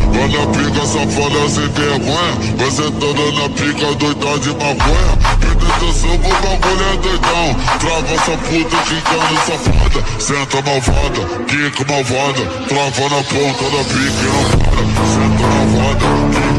Vai na pica, safada sem vergonha. Vai sentando na pica, doida de maconha. Presta atenção que o bagulho é doidão. Trava essa puta, quicando safada. Senta malvada, quica malvada. Trava na ponta da pica e não para. Senta malvada,